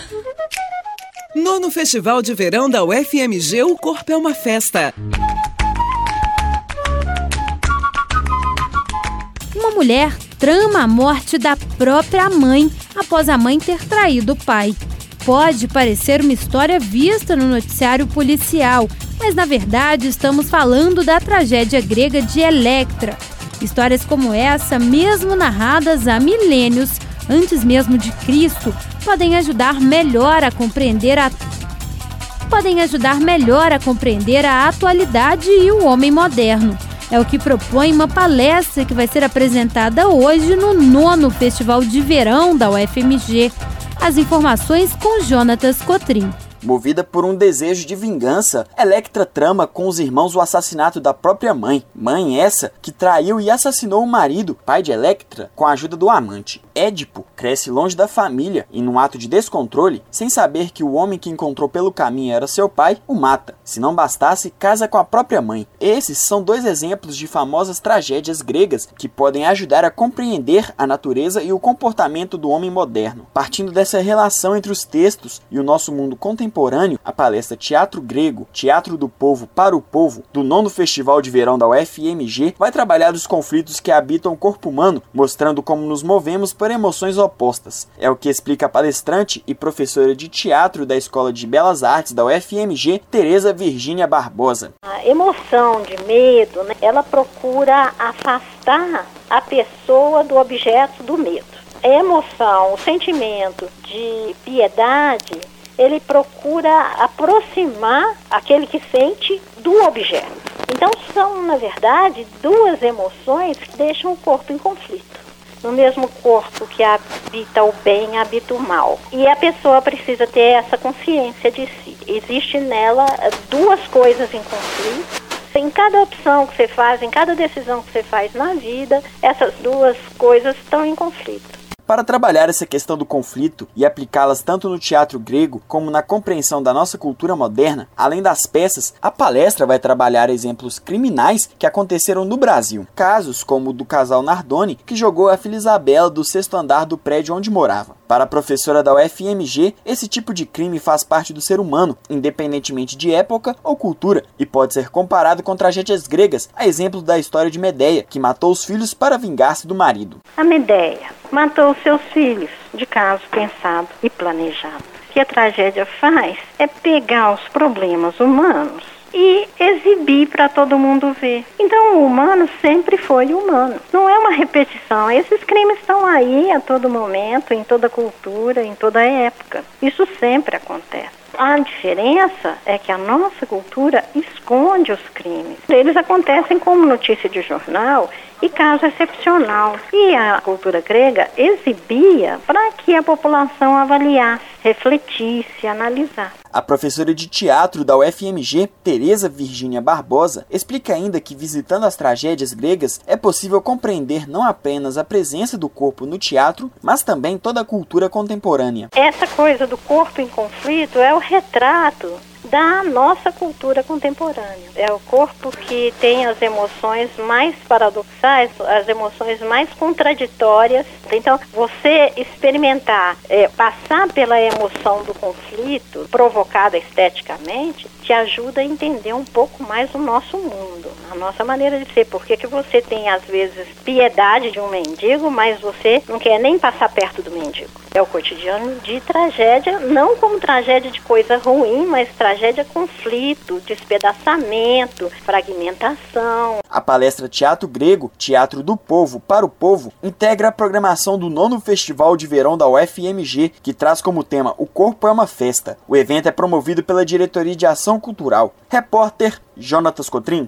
No Festival de Verão da UFMG, o corpo é uma festa. Uma mulher trama a morte da própria mãe após a mãe ter traído o pai. Pode parecer uma história vista no noticiário policial, mas na verdade estamos falando da tragédia grega de Electra. Histórias como essa, mesmo narradas há milênios, antes mesmo de Cristo, podem ajudar melhor a compreender a atualidade e o homem moderno. É o que propõe uma palestra que vai ser apresentada hoje no 9º Festival de Verão da UFMG. As informações com Jonatas Cotrim. Movida por um desejo de vingança, Electra trama com os irmãos o assassinato da própria mãe. Mãe essa que traiu e assassinou o marido, pai de Electra, com a ajuda do amante. Édipo cresce longe da família e, num ato de descontrole, sem saber que o homem que encontrou pelo caminho era seu pai, o mata. Se não bastasse, casa com a própria mãe. Esses são dois exemplos de famosas tragédias gregas que podem ajudar a compreender a natureza e o comportamento do homem moderno. Partindo dessa relação entre os textos e o nosso mundo contemporâneo, a palestra Teatro Grego, Teatro do Povo para o Povo, do 9º Festival de Verão da UFMG, vai trabalhar os conflitos que habitam o corpo humano, mostrando como nos movemos por emoções opostas. É o que explica a palestrante e professora de teatro da Escola de Belas Artes da UFMG, Tereza Virgínia Barbosa. A emoção de medo, ela procura afastar a pessoa do objeto do medo. A emoção, o sentimento de piedade, ele procura aproximar aquele que sente do objeto. Então são, na verdade, duas emoções que deixam o corpo em conflito. No mesmo corpo que habita o bem, habita o mal. E a pessoa precisa ter essa consciência de si. Existe nela duas coisas em conflito. Em cada opção que você faz, em cada decisão que você faz na vida, essas duas coisas estão em conflito. Para trabalhar essa questão do conflito e aplicá-las tanto no teatro grego como na compreensão da nossa cultura moderna, além das peças, a palestra vai trabalhar exemplos criminais que aconteceram no Brasil. Casos como o do casal Nardoni, que jogou a filha Isabela do 6º andar do prédio onde morava. Para a professora da UFMG, esse tipo de crime faz parte do ser humano, independentemente de época ou cultura, e pode ser comparado com tragédias gregas, a exemplo da história de Medeia, que matou os filhos para vingar-se do marido. A Medeia matou seus filhos de caso pensado e planejado. O que a tragédia faz é pegar os problemas humanos e exibir para todo mundo ver. Então o humano sempre foi humano. Não é uma repetição. Esses crimes estão aí a todo momento, em toda cultura, em toda época. Isso sempre acontece. A diferença é que a nossa cultura esconde os crimes. Eles acontecem como notícia de jornal e caso excepcional. E a cultura grega exibia para que a população avaliasse, refletisse, analisasse. A professora de teatro da UFMG, Tereza Virgínia Barbosa, explica ainda que visitando as tragédias gregas é possível compreender não apenas a presença do corpo no teatro, mas também toda a cultura contemporânea. Essa coisa do corpo em conflito é o retrato da nossa cultura contemporânea. É o corpo que tem as emoções mais paradoxais, as emoções mais contraditórias. Então, você experimentar, passar pela emoção do conflito, provocada esteticamente, te ajuda a entender um pouco mais o nosso mundo, a nossa maneira de ser. Por que você tem, às vezes, piedade de um mendigo, mas você não quer nem passar perto do mendigo? É o cotidiano de tragédia, não como tragédia de coisa ruim, mas tragédia, conflito, despedaçamento, fragmentação. A palestra Teatro Grego, Teatro do Povo para o Povo, integra a programação do 9º Festival de Verão da UFMG, que traz como tema O Corpo é uma Festa. O evento é promovido pela Diretoria de Ação Cultural. Repórter Jonatas Cotrim.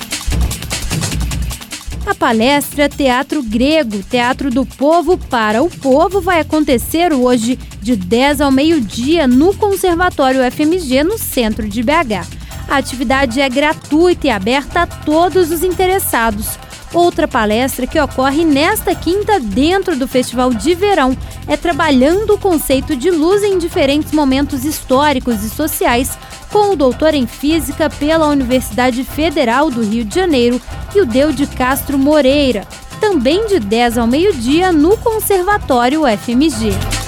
A palestra Teatro Grego, Teatro do Povo para o Povo vai acontecer hoje de 10 ao meio-dia no Conservatório UFMG, no centro de BH. A atividade é gratuita e aberta a todos os interessados. Outra palestra que ocorre nesta quinta dentro do Festival de Verão é trabalhando o conceito de luz em diferentes momentos históricos e sociais, com o doutor em Física pela Universidade Federal do Rio de Janeiro e o Deude Castro Moreira, também de 10 ao meio-dia no Conservatório UFMG.